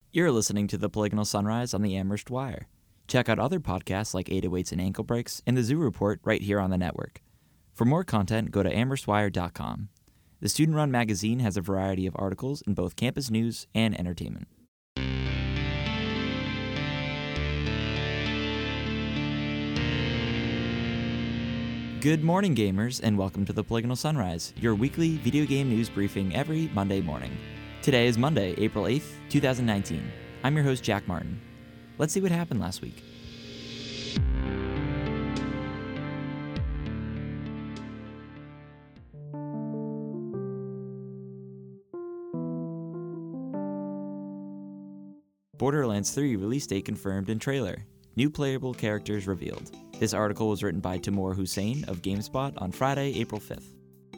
You're listening to the Polygonal Sunrise on the Amherst Wire. Check out other podcasts like 808s and Ankle Breaks and the Zoo Report right here on the network. For more content, go to amherstwire.com. The student-run magazine has a variety of articles in both campus news and entertainment. Good morning, gamers, and welcome to the Polygonal Sunrise, your weekly video game news briefing every Monday morning. Today is Monday, April 8th, 2019. I'm your host, Jack Martin. Let's see what happened last week. Borderlands 3 release date confirmed and trailer. New playable characters revealed. This article was written by Timur Hussein of GameSpot on Friday, April 5th.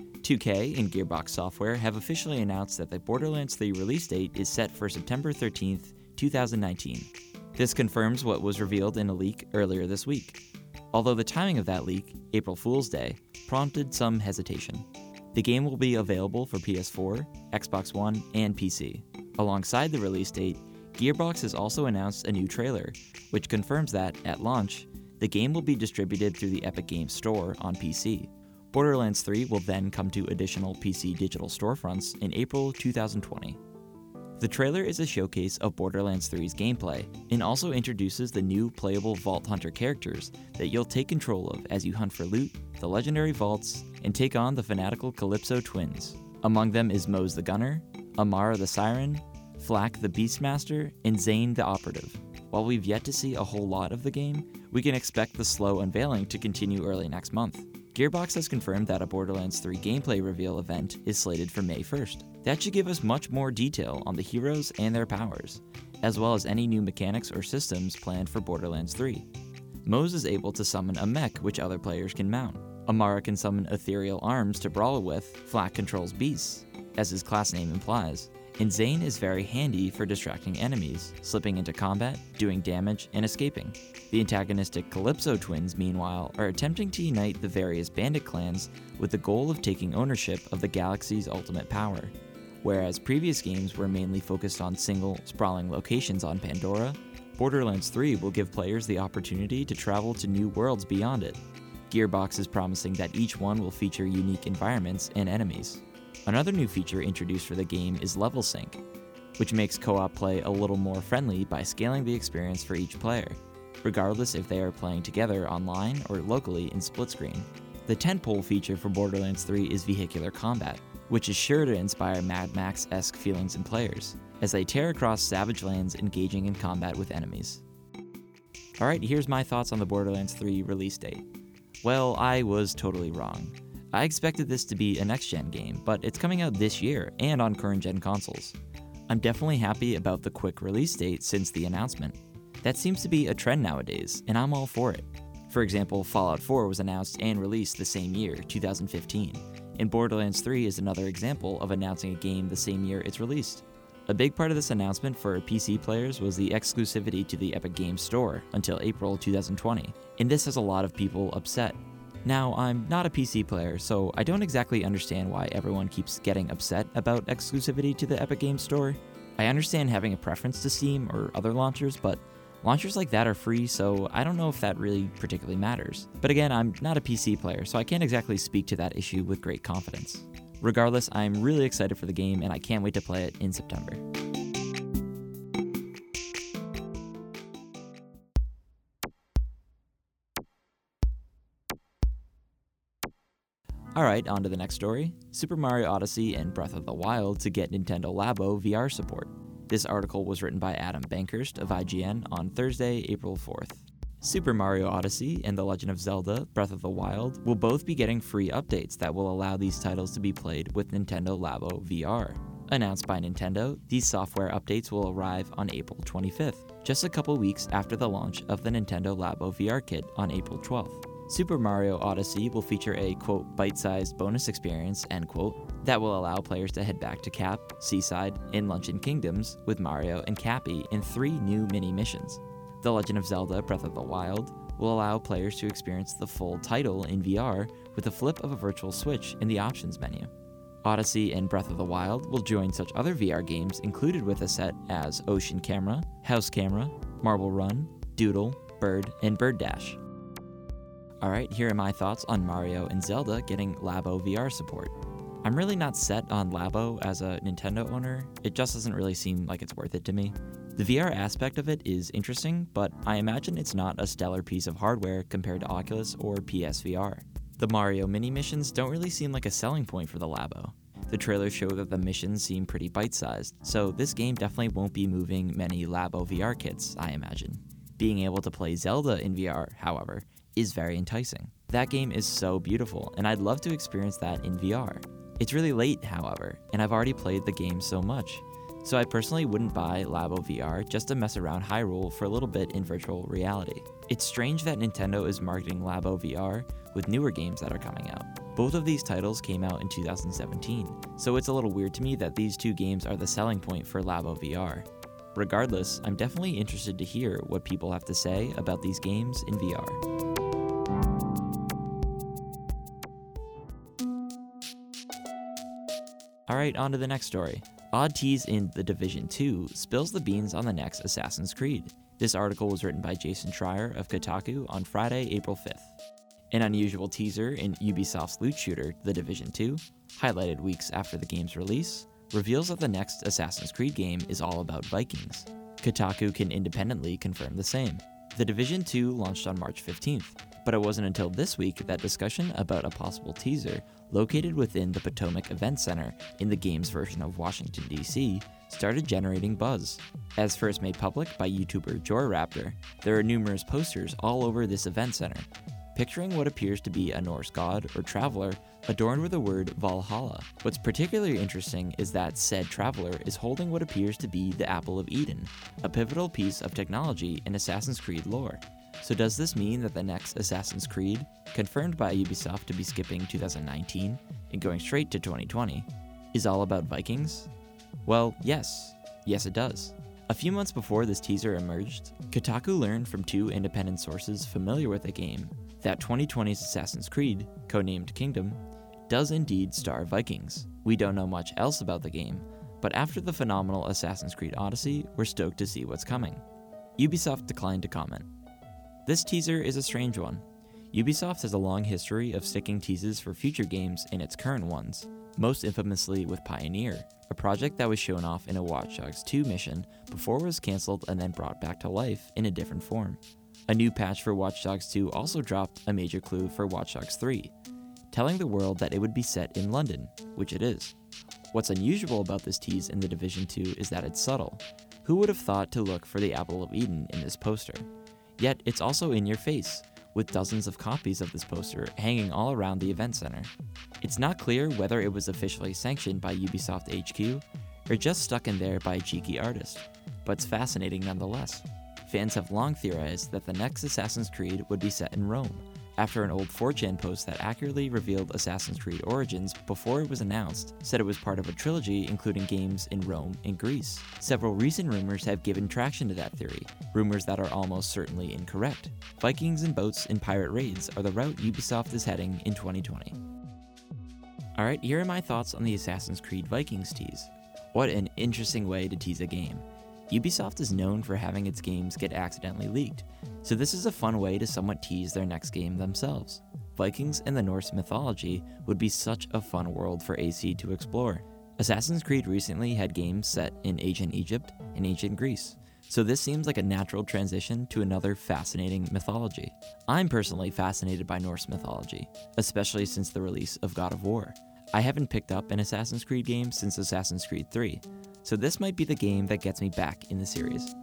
2K and Gearbox Software have officially announced that the Borderlands 3 release date is set for September 13th, 2019. This confirms what was revealed in a leak earlier this week. Although the timing of that leak, April Fool's Day, prompted some hesitation. The game will be available for PS4, Xbox One, and PC. Alongside the release date, Gearbox has also announced a new trailer, which confirms that, at launch, the game will be distributed through the Epic Games Store on PC. Borderlands 3 will then come to additional PC digital storefronts in April 2020. The trailer is a showcase of Borderlands 3's gameplay and also introduces the new playable Vault Hunter characters that you'll take control of as you hunt for loot, the legendary vaults, and take on the fanatical Calypso twins. Among them is Mose the Gunner, Amara the Siren, Flak the Beastmaster, and Zane the Operative. While we've yet to see a whole lot of the game, we can expect the slow unveiling to continue early next month. Gearbox has confirmed that a Borderlands 3 gameplay reveal event is slated for May 1st. That should give us much more detail on the heroes and their powers, as well as any new mechanics or systems planned for Borderlands 3. Mose is able to summon a mech which other players can mount. Amara can summon ethereal arms to brawl with. Flak controls beasts, as his class name implies. And Zane is very handy for distracting enemies, slipping into combat, doing damage, and escaping. The antagonistic Calypso twins, meanwhile, are attempting to unite the various bandit clans with the goal of taking ownership of the galaxy's ultimate power. Whereas previous games were mainly focused on single, sprawling locations on Pandora, Borderlands 3 will give players the opportunity to travel to new worlds beyond it. Gearbox is promising that each one will feature unique environments and enemies. Another new feature introduced for the game is Level Sync, which makes co-op play a little more friendly by scaling the experience for each player, regardless if they are playing together online or locally in split screen. The tentpole feature for Borderlands 3 is vehicular combat, which is sure to inspire Mad Max-esque feelings in players, as they tear across savage lands engaging in combat with enemies. Alright, here's my thoughts on the Borderlands 3 release date. Well, I was totally wrong. I expected this to be a next-gen game, but it's coming out this year and on current-gen consoles. I'm definitely happy about the quick release date since the announcement. That seems to be a trend nowadays, and I'm all for it. For example, Fallout 4 was announced and released the same year, 2015, and Borderlands 3 is another example of announcing a game the same year it's released. A big part of this announcement for PC players was the exclusivity to the Epic Games Store until April 2020, and this has a lot of people upset. Now, I'm not a PC player, so I don't exactly understand why everyone keeps getting upset about exclusivity to the Epic Games Store. I understand having a preference to Steam or other launchers, but launchers like that are free, so I don't know if that really particularly matters. But again, I'm not a PC player, so I can't exactly speak to that issue with great confidence. Regardless, I'm really excited for the game, and I can't wait to play it in September. Alright, on to the next story. Super Mario Odyssey and Breath of the Wild to get Nintendo Labo VR support. This article was written by Adam Bankhurst of IGN on Thursday, April 4th. Super Mario Odyssey and The Legend of Zelda Breath of the Wild will both be getting free updates that will allow these titles to be played with Nintendo Labo VR. Announced by Nintendo, these software updates will arrive on April 25th, just a couple weeks after the launch of the Nintendo Labo VR kit on April 12th. Super Mario Odyssey will feature a, quote, bite-sized bonus experience, end quote, that will allow players to head back to Cap, Seaside, and Luncheon Kingdoms with Mario and Cappy in 3 new mini-missions. The Legend of Zelda Breath of the Wild will allow players to experience the full title in VR with the flip of a virtual switch in the options menu. Odyssey and Breath of the Wild will join such other VR games included with a set as Ocean Camera, House Camera, Marble Run, Doodle, Bird, and Bird Dash. Alright, here are my thoughts on Mario and Zelda getting Labo VR support. I'm really not set on Labo as a Nintendo owner, it just doesn't really seem like it's worth it to me. The VR aspect of it is interesting, but I imagine it's not a stellar piece of hardware compared to Oculus or PSVR. The Mario mini missions don't really seem like a selling point for the Labo. The trailers show that the missions seem pretty bite-sized, so this game definitely won't be moving many Labo VR kits, I imagine. Being able to play Zelda in VR, however, is very enticing. That game is so beautiful, and I'd love to experience that in VR. It's really late, however, and I've already played the game so much, so I personally wouldn't buy Labo VR just to mess around Hyrule for a little bit in virtual reality. It's strange that Nintendo is marketing Labo VR with newer games that are coming out. Both of these titles came out in 2017, so it's a little weird to me that these two games are the selling point for Labo VR. Regardless, I'm definitely interested to hear what people have to say about these games in VR. Alright, on to the next story. Odd tease in The Division 2 spills the beans on the next Assassin's Creed. This article was written by Jason Schreier of Kotaku on Friday, April 5th. An unusual teaser in Ubisoft's loot shooter, The Division 2, highlighted weeks after the game's release, reveals that the next Assassin's Creed game is all about Vikings. Kotaku can independently confirm the same. The Division 2 launched on March 15th, but it wasn't until this week that discussion about a possible teaser located within the Potomac Event Center in the game's version of Washington, D.C., started generating buzz. As first made public by YouTuber JoyRaptor, there are numerous posters all over this event center, picturing what appears to be a Norse god or traveler adorned with the word Valhalla. What's particularly interesting is that said traveler is holding what appears to be the Apple of Eden, a pivotal piece of technology in Assassin's Creed lore. So does this mean that the next Assassin's Creed, confirmed by Ubisoft to be skipping 2019 and going straight to 2020, is all about Vikings? Well, yes. Yes, it does. A few months before this teaser emerged, Kotaku learned from two independent sources familiar with the game that 2020's Assassin's Creed, codenamed Kingdom, does indeed star Vikings. We don't know much else about the game, but after the phenomenal Assassin's Creed Odyssey, we're stoked to see what's coming. Ubisoft declined to comment. This teaser is a strange one. Ubisoft has a long history of sticking teases for future games in its current ones, most infamously with Pioneer, a project that was shown off in a Watch Dogs 2 mission before it was cancelled and then brought back to life in a different form. A new patch for Watch Dogs 2 also dropped a major clue for Watch Dogs 3, telling the world that it would be set in London, which it is. What's unusual about this tease in The Division 2 is that it's subtle. Who would have thought to look for the Apple of Eden in this poster? Yet it's also in your face, with dozens of copies of this poster hanging all around the event center. It's not clear whether it was officially sanctioned by Ubisoft HQ, or just stuck in there by a cheeky artist, but it's fascinating nonetheless. Fans have long theorized that the next Assassin's Creed would be set in Rome, after an old 4chan post that accurately revealed Assassin's Creed Origins before it was announced said it was part of a trilogy including games in Rome and Greece. Several recent rumors have given traction to that theory, rumors that are almost certainly incorrect. Vikings and boats in pirate raids are the route Ubisoft is heading in 2020. Alright, here are my thoughts on the Assassin's Creed Vikings tease. What an interesting way to tease a game. Ubisoft is known for having its games get accidentally leaked, so this is a fun way to somewhat tease their next game themselves. Vikings and the Norse mythology would be such a fun world for AC to explore. Assassin's Creed recently had games set in ancient Egypt and ancient Greece, so this seems like a natural transition to another fascinating mythology. I'm personally fascinated by Norse mythology, especially since the release of God of War. I haven't picked up an Assassin's Creed game since Assassin's Creed 3, so this might be the game that gets me back in the series.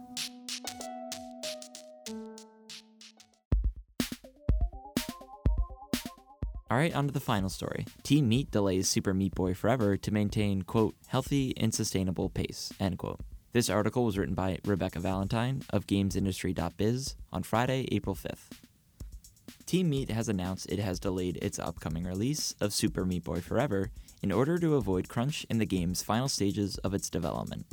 Alright, on to the final story. Team Meat delays Super Meat Boy Forever to maintain, quote, healthy and sustainable pace, end quote. This article was written by Rebecca Valentine of GamesIndustry.biz on Friday, April 5th. Team Meat has announced it has delayed its upcoming release of Super Meat Boy Forever in order to avoid crunch in the game's final stages of its development.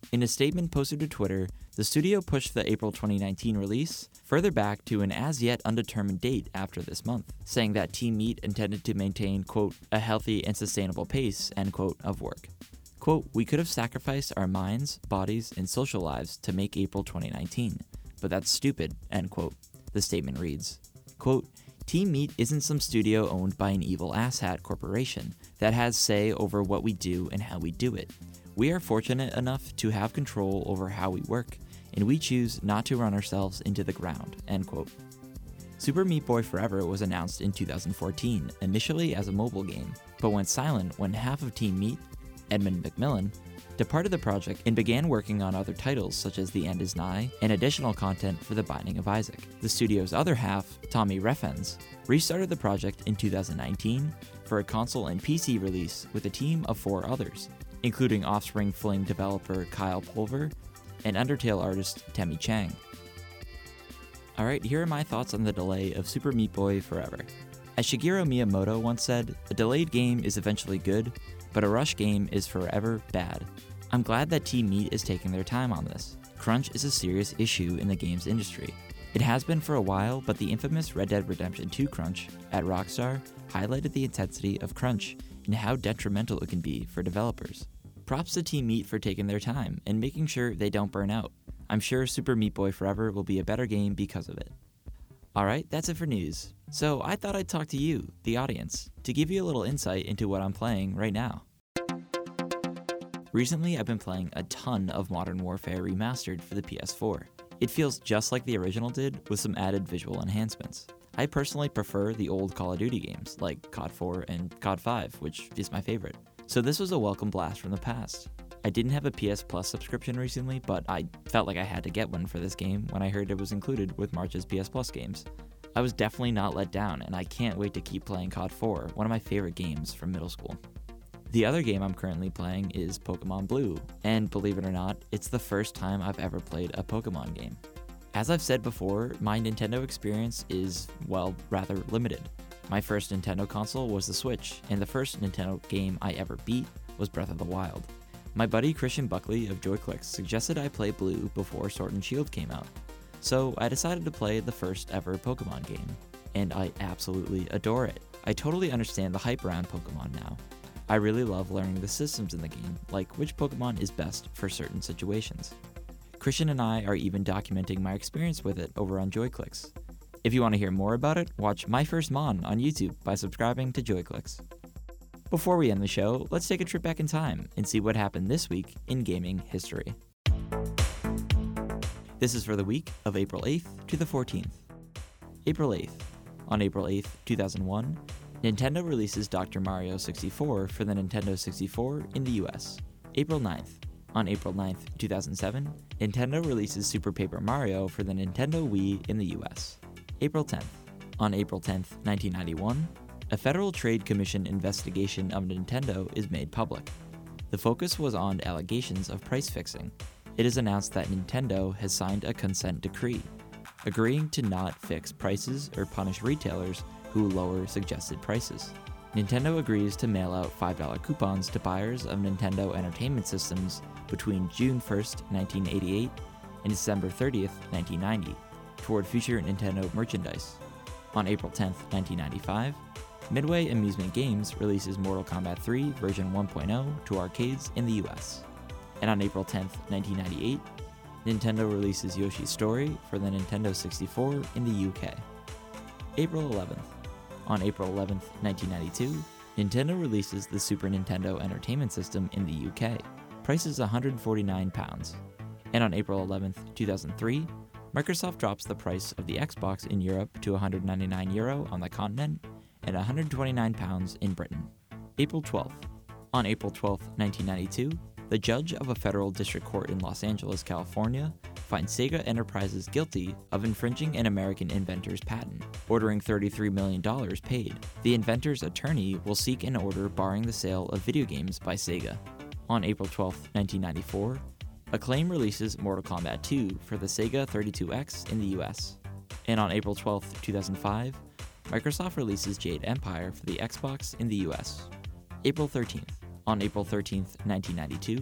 In a statement posted to Twitter, the studio pushed the April 2019 release further back to an as-yet undetermined date after this month, saying that Team Meat intended to maintain, quote, a healthy and sustainable pace, end quote, of work. Quote, we could have sacrificed our minds, bodies, and social lives to make April 2019, but that's stupid, end quote. The statement reads, quote, Team Meat isn't some studio owned by an evil asshat corporation that has say over what we do and how we do it. We are fortunate enough to have control over how we work, and we choose not to run ourselves into the ground, end quote. Super Meat Boy Forever was announced in 2014, initially as a mobile game, but went silent when half of Team Meat, Edmund McMillan, departed the project and began working on other titles such as The End Is Nigh and additional content for The Binding of Isaac. The studio's other half, Tommy Refens, restarted the project in 2019 for a console and PC release with a team of 4 others, including Offspring Fling developer Kyle Pulver and Undertale artist Temmie Chang. Alright, here are my thoughts on the delay of Super Meat Boy Forever. As Shigeru Miyamoto once said, a delayed game is eventually good, but a rush game is forever bad. I'm glad that Team Meat is taking their time on this. Crunch is a serious issue in the games industry. It has been for a while, but the infamous Red Dead Redemption 2 crunch at Rockstar highlighted the intensity of crunch and how detrimental it can be for developers. Props to Team Meat for taking their time and making sure they don't burn out. I'm sure Super Meat Boy Forever will be a better game because of it. Alright, that's it for news. So I thought I'd talk to you, the audience, to give you a little insight into what I'm playing right now. Recently, I've been playing a ton of Modern Warfare Remastered for the PS4. It feels just like the original did, with some added visual enhancements. I personally prefer the old Call of Duty games, like COD 4 and COD 5, which is my favorite. So this was a welcome blast from the past. I didn't have a PS Plus subscription recently, but I felt like I had to get one for this game when I heard it was included with March's PS Plus games. I was definitely not let down, and I can't wait to keep playing COD 4, one of my favorite games from middle school. The other game I'm currently playing is Pokemon Blue, and believe it or not, it's the first time I've ever played a Pokemon game. As I've said before, my Nintendo experience is, well, rather limited. My first Nintendo console was the Switch, and the first Nintendo game I ever beat was Breath of the Wild. My buddy Christian Buckley of Joyclicks suggested I play Blue before Sword and Shield came out, so I decided to play the first ever Pokemon game, and I absolutely adore it. I totally understand the hype around Pokemon now. I really love learning the systems in the game, like which Pokemon is best for certain situations. Christian and I are even documenting my experience with it over on Joyclicks. If you want to hear more about it, watch My First Mon on YouTube by subscribing to Joyclicks. Before we end the show, let's take a trip back in time and see what happened this week in gaming history. This is for the week of April 8th to the 14th. April 8th. On April 8th, 2001, Nintendo releases Dr. Mario 64 for the Nintendo 64 in the US. April 9th. On April 9th, 2007, Nintendo releases Super Paper Mario for the Nintendo Wii in the US. April 10th. On April 10th, 1991, a Federal Trade Commission investigation of Nintendo is made public. The focus was on allegations of price fixing. It is announced that Nintendo has signed a consent decree, agreeing to not fix prices or punish retailers who lower suggested prices. Nintendo agrees to mail out $5 coupons to buyers of Nintendo Entertainment Systems between June 1st, 1988 and December 30th, 1990, toward future Nintendo merchandise. On April 10th, 1995, Midway Amusement Games releases Mortal Kombat 3 version 1.0 to arcades in the US. And on April 10th, 1998, Nintendo releases Yoshi's Story for the Nintendo 64 in the UK. April 11th. On April 11th, 1992, Nintendo releases the Super Nintendo Entertainment System in the UK. Price is £149. And on April 11th, 2003, Microsoft drops the price of the Xbox in Europe to €199 on the continent and £129 in Britain. April 12th. On April 12th, 1992, the judge of a federal district court in Los Angeles, California, finds Sega Enterprises guilty of infringing an American inventor's patent, ordering $33 million paid. The inventor's attorney will seek an order barring the sale of video games by Sega. On April 12, 1994, Acclaim releases Mortal Kombat 2 for the Sega 32X in the US. And on April 12, 2005, Microsoft releases Jade Empire for the Xbox in the US. April 13th. On April 13, 1992,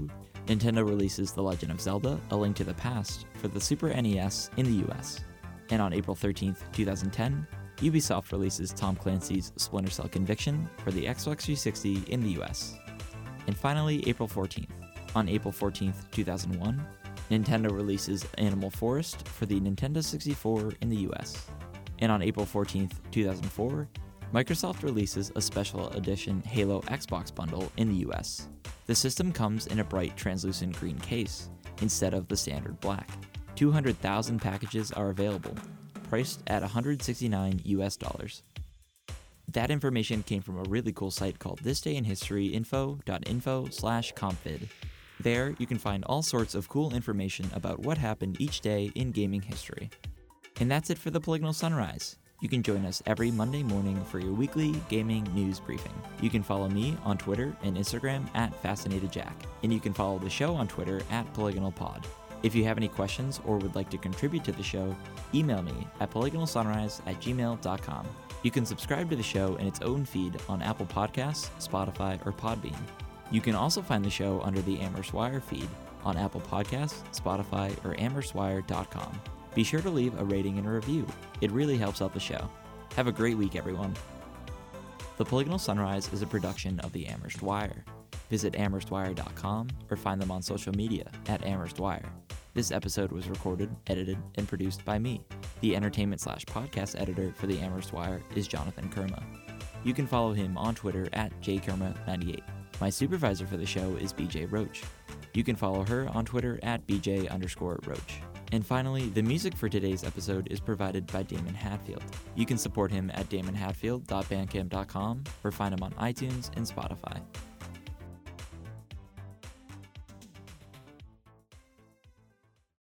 Nintendo releases The Legend of Zelda: A Link to the Past for the Super NES in the US. And on April 13th, 2010, Ubisoft releases Tom Clancy's Splinter Cell Conviction for the Xbox 360 in the US. And finally, April 14th. On April 14th, 2001, Nintendo releases Animal Forest for the Nintendo 64 in the US. And on April 14th, 2004, Microsoft releases a special edition Halo Xbox bundle in the US. The system comes in a bright translucent green case instead of the standard black. 200,000 packages are available, priced at $169 US. That information came from a really cool site called thisdayinhistoryinfo.info/confvid. There, you can find all sorts of cool information about what happened each day in gaming history. And that's it for the Polygonal Sunrise. You can join us every Monday morning for your weekly gaming news briefing. You can follow me on Twitter and Instagram @FascinatedJack, and you can follow the show on Twitter @PolygonalPod. If you have any questions or would like to contribute to the show, email me at polygonalsunrise@gmail.com. You can subscribe to the show in its own feed on Apple Podcasts, Spotify, or Podbean. You can also find the show under the Amherst Wire feed on Apple Podcasts, Spotify, or amherstwire.com. Be sure to leave a rating and a review. It really helps out the show. Have a great week, everyone. The Polygonal Sunrise is a production of the Amherst Wire. Visit amherstwire.com or find them on social media @AmherstWire. This episode was recorded, edited, and produced by me. The entertainment/podcast editor for the Amherst Wire is Jonathan Kerma. You can follow him on Twitter @jkerma98. My supervisor for the show is BJ Roach. You can follow her on Twitter @BJ_Roach. And finally, the music for today's episode is provided by Damon Hatfield. You can support him at damonhatfield.bandcamp.com or find him on iTunes and Spotify.